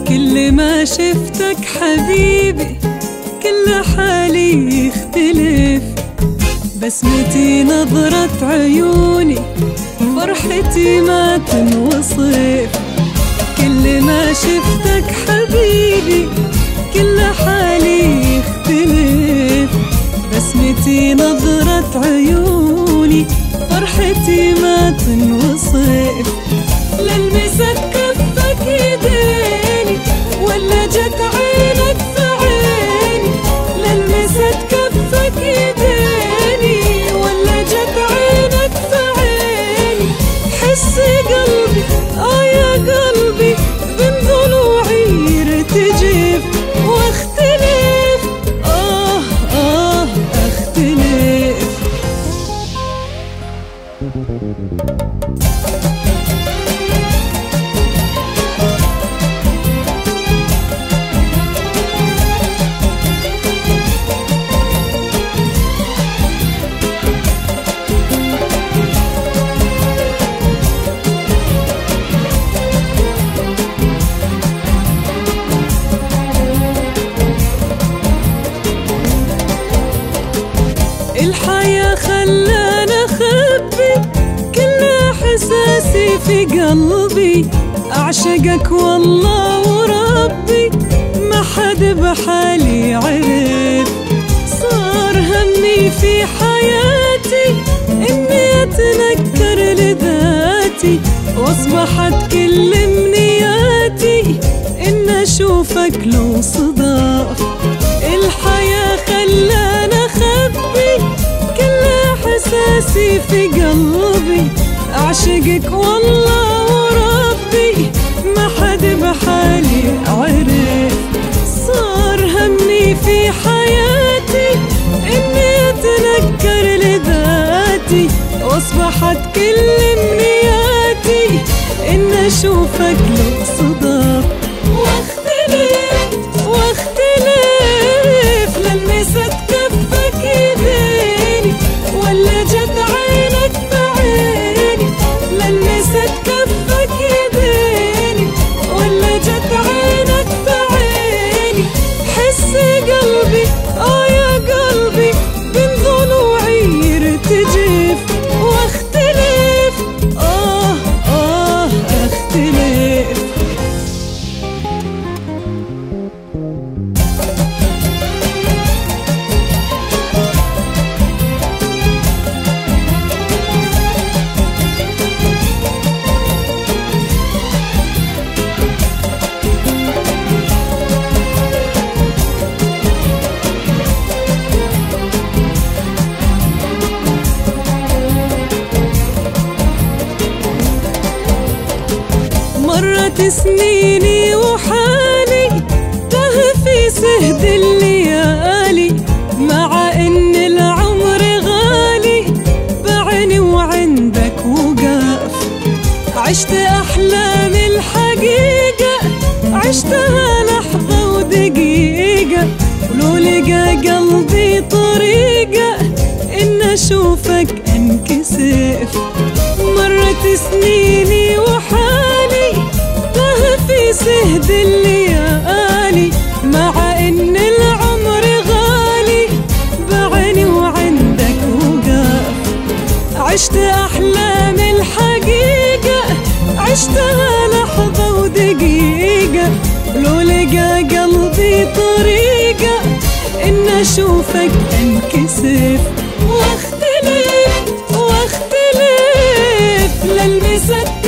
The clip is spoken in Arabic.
كل ما شفتك حبيبي كل حالي يختلف، بسمتي نظرة عيوني فرحتي ما تنوصف. كل ما شفتك حبيبي كل حالي يختلف، بسمتي نظرة عيوني فرحتي ما تنوصف. للمست كفك يديني ولا جت عينك في عيني، للمست كفك يديني ولا جت عينك في عيني. حسي قلبي يا قلبي بين ضلوعي يرتجف واختلف اختلف. الحياة خلانا أخبي كل إحساسي في قلبي، أعشقك والله وربي ما حد بحالي عرف. صار همي في حياتي إني أتنكر لذاتي، وأصبحت كل أمنياتي إن أشوفك لو صدف. الحياة خلانا أخبي كل إحساسي في قلبي، أعشقك والله وربي ما حد بحالي عرف. صار همي في حياتي إني أتنكر لذاتي، وأصبحت كل أمنياتي إن أشوفك لو صدف. واختلف للمست كفك يديني ولا جت عينك في عيني، للمست كفك يديني ولا جت عينك في عيني. حسي قلبي يا قلبي بين ضلوعي يرتجف واختلف اختلف. مرت سنيني وحالي تاه في سهد الليالي، مع ان العمر غالي بعيني وعندك وقاف. عشت احلام الحقيقة عشتها لحظة ودقيقة، ولو لقى قلبي طريقة ان اشوفك انكسف. مرت سنيني وحالي تاه في سهد الليالي، مع ان العمر غالي بعيني وعندك وقاف. عشت احلام الحقيقة عشتها لحظة ودقيقة، لو لقى قلبي طريقة ان اشوفك انكسف واختلف للمست